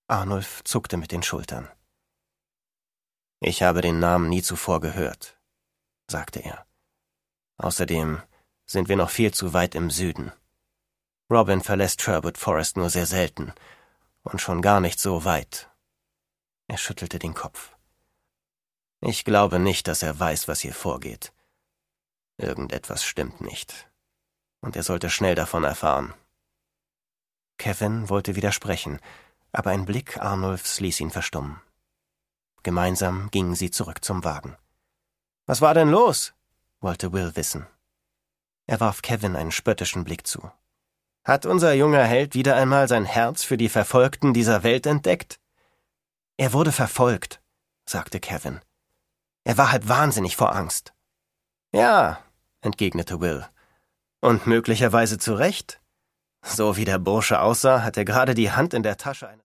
Arnulf zuckte mit den Schultern. »Ich habe den Namen nie zuvor gehört«, sagte er. »Außerdem sind wir noch viel zu weit im Süden. Robin verlässt Sherwood Forest nur sehr selten und schon gar nicht so weit.« Er schüttelte den Kopf. »Ich glaube nicht, dass er weiß, was hier vorgeht. Irgendetwas stimmt nicht. Und er sollte schnell davon erfahren.« Kevin wollte widersprechen, aber ein Blick Arnulfs ließ ihn verstummen. Gemeinsam gingen sie zurück zum Wagen. »Was war denn los?« wollte Will wissen. Er warf Kevin einen spöttischen Blick zu. »Hat unser junger Held wieder einmal sein Herz für die Verfolgten dieser Welt entdeckt?« »Er wurde verfolgt«, sagte Kevin. »Er war halb wahnsinnig vor Angst.« »Ja«, entgegnete Will. »Und möglicherweise zu Recht. So wie der Bursche aussah, hat er gerade die Hand in der Tasche eines